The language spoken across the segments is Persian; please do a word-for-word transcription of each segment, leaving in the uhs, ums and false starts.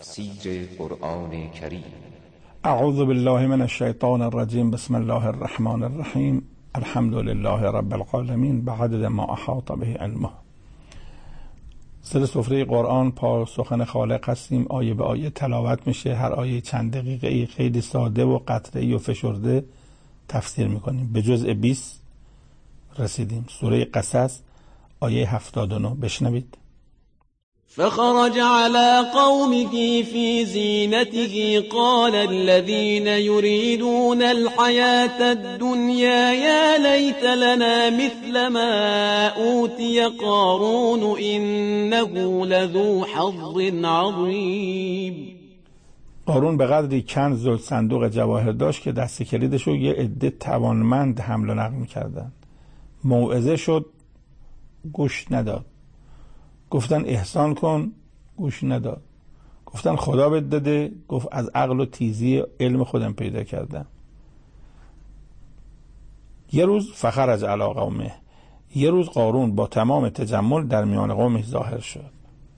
تفسیر قرآن کریم. اعوذ بالله من الشیطان الرجیم. بسم الله الرحمن الرحیم. الحمد لله رب العالمین بعدد ما احاط به علمه. سر سفره قرآن پا سخن خالق هستیم. آیه به آیه تلاوت میشه. هر آیه چند دقیقه ای خیلی ساده و قطعی و فشرده تفسیر میکنیم. به جزء بیست رسیدیم. سوره قصص آیه هفتاد و نه. بشنوید. فخرج على قومه في زينته قال الذين يريدون الحياة الدنيا يا ليت لنا مثل ما أوتي قارون إنه لذو حظ عظيم. قارون به قدری کنز و صندوق جواهر داشت که دست کلیدش رو یه عده توانمند حمل و نقل می‌کردن. موعظه شد، گوش نداد. گفتن احسان کن، گوش نداد. گفتن خدا بهت داده، گفت از عقل و تیزی علم خودم پیدا کردم. یه روز فخرج علی قومه، یه روز قارون با تمام تجمل در میان قومش ظاهر شد.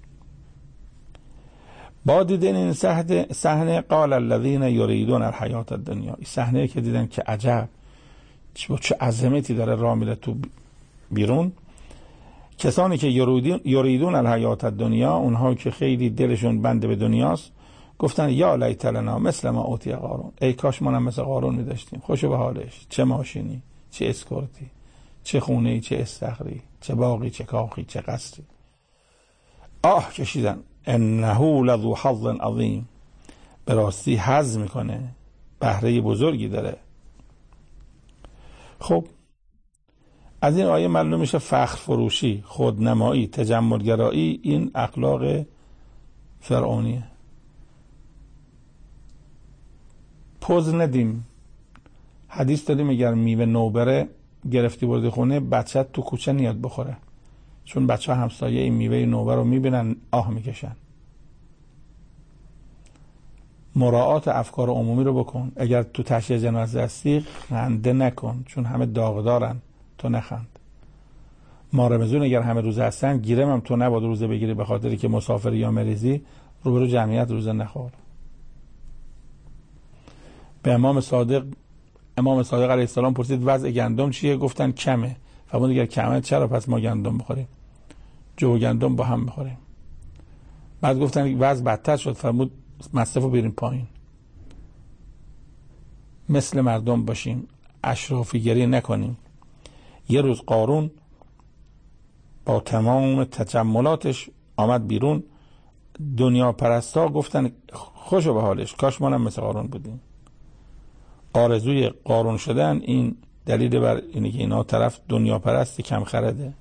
با دیدن این صحنه قال الذين يريدون الحیات الدنیا، این صحنه که دیدن که عجب چه عظمتی داره راه میره تو بیرون. کسانی که یریدون الحیات الدنیا، اونها که خیلی دلشون بنده به دنیاست، گفتن یا لیت لنا مثل ما اوتی قارون، ای کاش ما هم مثل قارون می داشتیم. خوشو به حالش، چه ماشینی، چه اسکورتی، چه خونه‌ای، چه استخری، چه باغی، چه کاخی، چه قصری. آه کشیدن. انه لذو حظ عظیم، به راستی حظ میکنه، بهره بزرگی داره. خب از این آیه معلوم میشه فخر فروشی، خودنمایی، تجملگرایی این اخلاق فرعونیه. پوز ندیم. حدیث داریم اگر میوه نوبره گرفتی بردی خونه، بچت تو کوچه نیاد بخوره، چون بچه ها همسایه این میوه نوبر رو میبینن آه میکشن. مراعات افکار عمومی رو بکن. اگر تو تشییع جنازه هستی خنده نکن، چون همه داغدارن، تو نخند. ما رمزون اگر همه روزه هستن، گیرم هم تو نباید روزه بگیری به خاطری که مسافر یا مریضی، روبرو جمعیت روزه نخور. به امام صادق امام صادق علیه السلام پرسید وضع گندم چیه؟ گفتن کمه. فرمود اگر کمه چرا پس ما گندم بخوریم؟ جو و گندم با هم بخوریم. بعد گفتن وضع بدتر شد. فرمود مصرفو بریم پایین. مثل مردم باشیم، اشرافی گری نکنیم. یه روز قارون با تمام تجملاتش آمد بیرون. دنیا پرستا گفتن خوشو به حالش، کاش ما هم مثل قارون بودیم. آرزوی قارون شدن این دلیل بر اینه که اینا طرف دنیا پرستی کم خرده.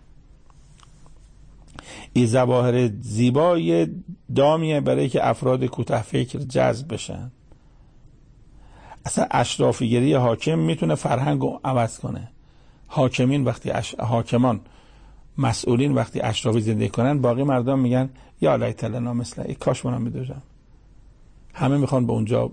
این ظواهر زیبای دامیه برای که افراد کوته فکر جذب بشن. اصلا اشرافیگری حاکم میتونه فرهنگ رو عوض کنه. حاکمین وقتی اش... حاکمان مسئولین وقتی اشرافی زندگی کنن، باقی مردم میگن یا لیت لنا مثل، ای کاش منم میدوزم. همه میخوان به اونجا.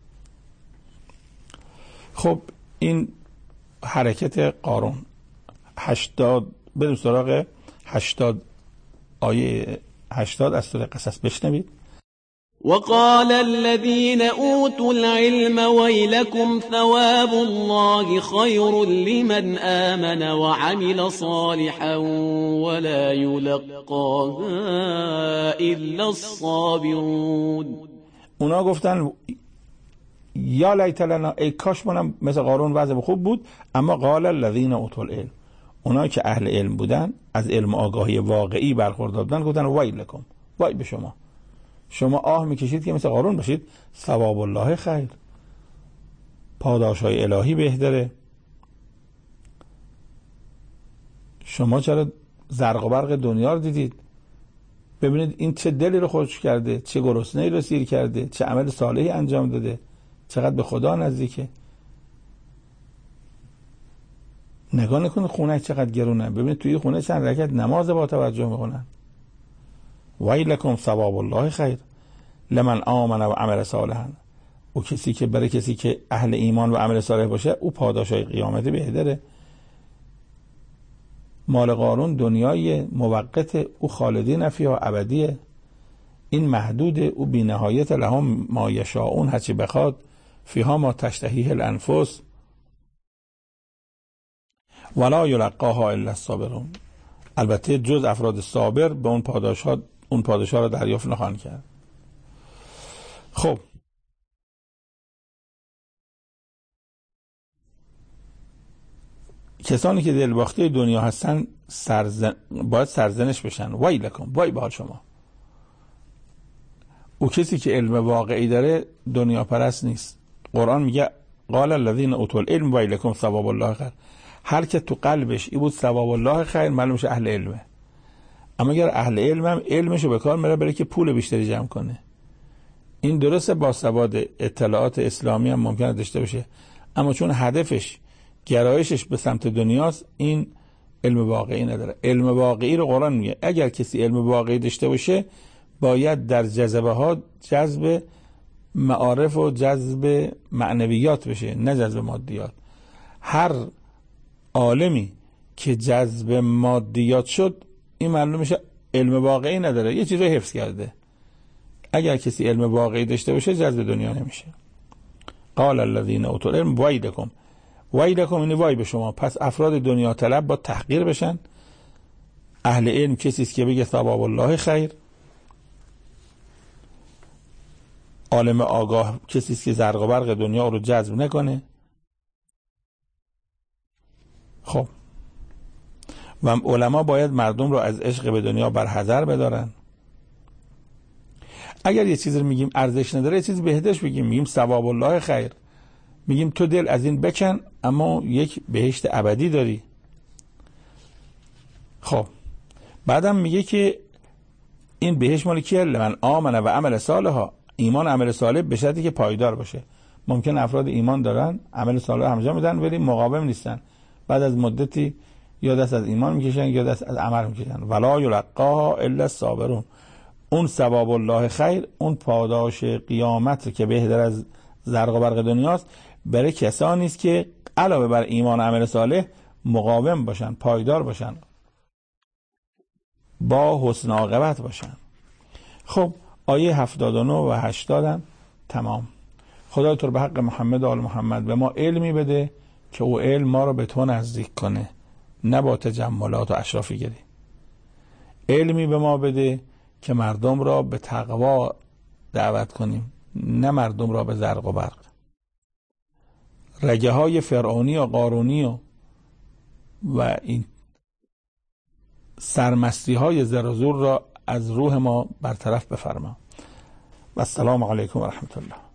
خب این حرکت قارون. هشتاد بریم سراغ هشتاد آیه هشتاد از سوره قصص. بشنوید. وقال الذين أوتوا العلم ويلكم ثواب الله خير لمن آمن وعمل صالحا ولا يلقاها إلا الصابرون. اونا گفتن یا لیت لنا، ای کاش منم مثل قارون وضع خوب بود. اما قال الذين اوتوا العلم، اونا که اهل علم بودن، از علم آگاهی واقعی برخوردار بودن، گفتن ویلکم، وای به شما، شما آه میکشید که مثل قارون باشید. ثواب الله خیر، پاداشهای الهی بهتره. شما چرا زرق و برق دنیا رو دیدید؟ ببینید این چه دلی رو خشک کرده، چه گرسنه‌ای رو سیر کرده، چه عمل صالحی انجام داده، چقدر به خدا نزدیکه. نگاه نکنید خونه چقدر گرونه. ببینید توی خونه چند رکعت نماز با توجه میکنن. ویلکم ثواب الله خیر لمن آمن و عمل صالحا، او کسی که برای کسی که اهل ایمان و عمل صالح باشه، او پاداشای قیامت بهتره. مال قارون دنیای موقت، او خالدین فیها ابدیه. این محدود، او بی نهایت، لهم ما یشاءون، هرچی بخواد، فیها ما تشتهیه الانفس ولا یلقاها الا الصابرون. البته جز افراد صابر به اون پاداشات اون پاداشات را دریافت نخواهند کرد. خب کسانی که دلباخته دنیا هستن سرزن... باید سرزنش بشن. ویلکم، وای به حال شما. او کسی که علم واقعی داره دنیا پرست نیست. قرآن میگه قال الذین اوتوا العلم ویلکم ثواب الله خیر. هر که تو قلبش ای بود ثواب الله خیر، معلوم میشه اهل علمه. اما اگر اهل علم هم علمشو به کار میره بره که پول بیشتری جمع کنه. این درسته با سواد اطلاعات اسلامی هم ممکنه داشته باشه، اما چون هدفش گرایشش به سمت دنیاست، این علم واقعی نداره. علم واقعی رو قرآن میگه اگر کسی علم واقعی داشته باشه باید در جذبه ها جذب معارف و جذب معنویات بشه، نه جذب مادیات. هر عالمی که جذب مادیات شد این معلوم میشه علم واقعی نداره، یه چیزی حفظ کرده. اگر کسی علم واقعی داشته باشه جذب دنیا نمیشه. قال الذین اوتوا العلم ویلکم، ویلکم یعنی وای به شما. پس افراد دنیا طلب با تحقیر بشن. اهل علم کسی است که بگه ثواب الله خیر. عالم آگاه کسی است که زرق و برق دنیا رو جذب نکنه. خب و علما باید مردم رو از عشق به دنیا برحذر بدارن. اگر یه چیز رو میگیم ارزش نداره، یه چیز بهداشت بگیم، میگیم ثواب الله خیر، میگیم تو دل از این بکن اما یک بهشت ابدی داری. خب بعدم میگه که این بهشت مال کیه؟ لمن آمن و عمل صالحا. ایمان عمل صالح به شرطی که پایدار باشه. ممکن افراد ایمان دارن عمل صالح انجام میدن ولی مقاوم نیستن، بعد از مدتی یا دست از ایمان میکشن یا دست از عمل میکشن. ولا یلقاها الا الصابرون. اون ثواب الله خیر، اون پاداش قیامت که بهتر از زرق و برق دنیاست، برای کسانی است که علاوه بر ایمان و عمل صالح مقاوم باشن، پایدار باشن، با حسن عاقبت باشن. خب آیه هفتاد و نه و هشتاد هم تمام. خدای تو به حق محمد و آل محمد به ما علمی بده که او علم ما رو به تو نزدیک کنه، نه با تجملات و اشرافی گری. علمی به ما بده که مردم را به تقوا دعوت کنیم، نه مردم را به زرق و برق. رگه های فرعونی و قارونی و, و این سرمستی های زر و زور را از روح ما برطرف بفرما. و السلام علیکم و رحمت الله.